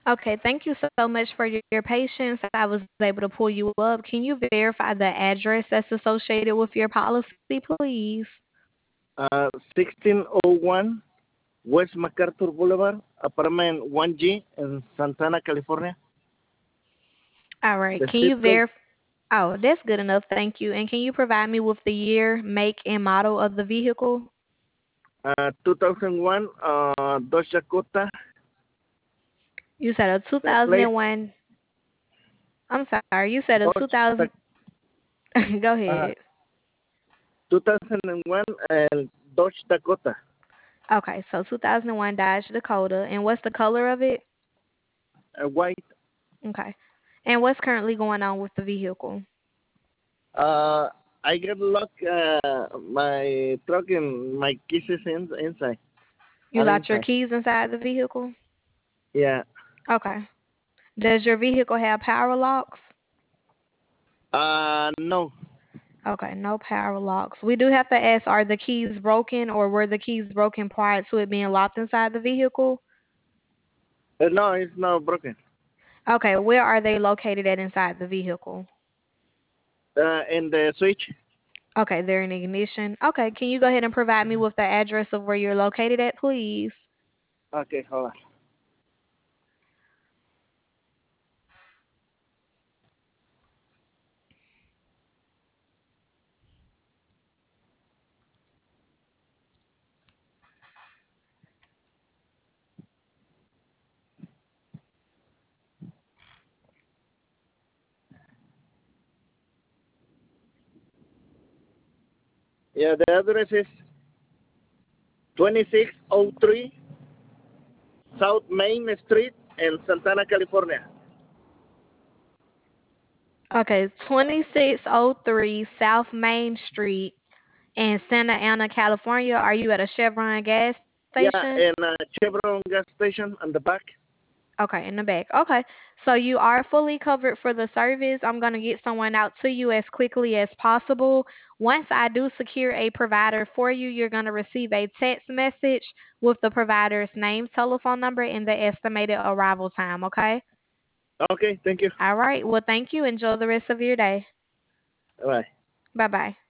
Okay, thank you so much for your patience. I was able to pull you up. Can you verify the address that's associated with your policy, please? 1601 West MacArthur Boulevard, apartment 1G in Santana, California. All right. The Can zip you code verify? Oh, that's good enough. Thank you. And can you provide me with the year, make, and model of the vehicle? 2001 Dodge Dakota. You said a The place 2001. I'm sorry. You said a Dodge 2000. Go uh, ahead. 2001 and Dodge Dakota. Okay, so 2001 Dodge Dakota. And what's the color of it? White. Okay. And what's currently going on with the vehicle? Uh, I get lock my truck and my keys is inside. You Are locked your inside. keys inside the vehicle? Yeah. Okay. Does your vehicle have power locks? No. Okay, no power locks. We do have to ask, are the keys broken or were the keys broken prior to it being locked inside the vehicle? No, it's not broken. Okay, where are they located at inside the vehicle? In the switch. Okay, they're in ignition. Okay, can you go ahead and provide me with the address of where you're located at, please? Okay, hold on. Yeah, the address is 2603 South Main Street in Santana, California. Okay, 2603 South Main Street in Santa Ana, California. Are you at a Chevron gas Yeah, station? in Chevron gas station on the back. Okay, in the back. Okay. So you are fully covered for the service. I'm going to get someone out to you as quickly as possible. Once I do secure a provider for you, you're going to receive a text message with the provider's name, telephone number, and the estimated arrival time, okay? Okay, thank you. All right. Well, thank you. Enjoy the rest of your day. Bye. Bye-bye.